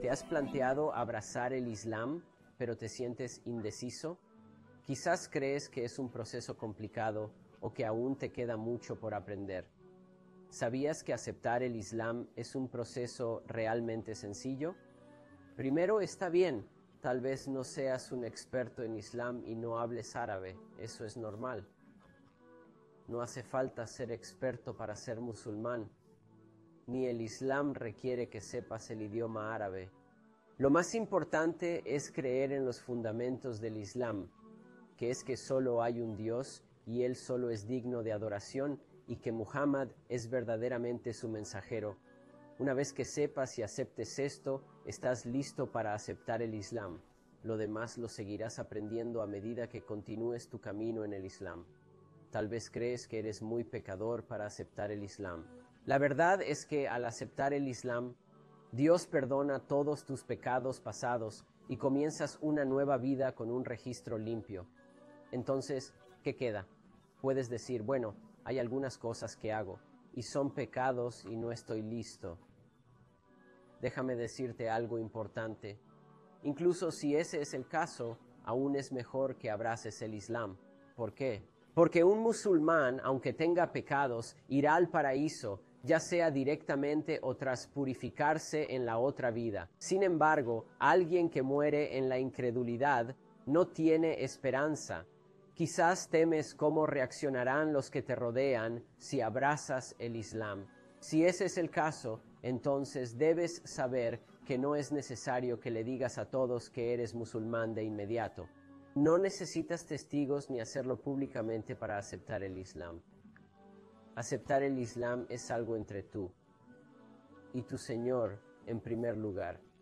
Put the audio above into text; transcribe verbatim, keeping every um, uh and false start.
¿Te has planteado abrazar el Islam, pero te sientes indeciso? Quizás crees que es un proceso complicado o que aún te queda mucho por aprender. ¿Sabías que aceptar el Islam es un proceso realmente sencillo? Primero, está bien, tal vez no seas un experto en Islam y no hables árabe, eso es normal. No hace falta ser experto para ser musulmán, ni el Islam requiere que sepas el idioma árabe. Lo más importante es creer en los fundamentos del Islam, que es que solo hay un Dios y Él solo es digno de adoración y que Muhammad es verdaderamente su mensajero. Una vez que sepas y aceptes esto, estás listo para aceptar el Islam. Lo demás lo seguirás aprendiendo a medida que continúes tu camino en el Islam. Tal vez crees que eres muy pecador para aceptar el Islam. La verdad es que al aceptar el Islam, Dios perdona todos tus pecados pasados y comienzas una nueva vida con un registro limpio. Entonces, ¿qué queda? Puedes decir, bueno, hay algunas cosas que hago, y son pecados y no estoy listo. Déjame decirte algo importante. Incluso si ese es el caso, aún es mejor que abraces el Islam. ¿Por qué? Porque un musulmán, aunque tenga pecados, irá al paraíso, ya sea directamente o tras purificarse en la otra vida. Sin embargo, alguien que muere en la incredulidad no tiene esperanza. Quizás temes cómo reaccionarán los que te rodean si abrazas el Islam. Si ese es el caso, entonces debes saber que no es necesario que le digas a todos que eres musulmán de inmediato. No necesitas testigos ni hacerlo públicamente para aceptar el Islam. Aceptar el Islam es algo entre tú y tu Señor en primer lugar.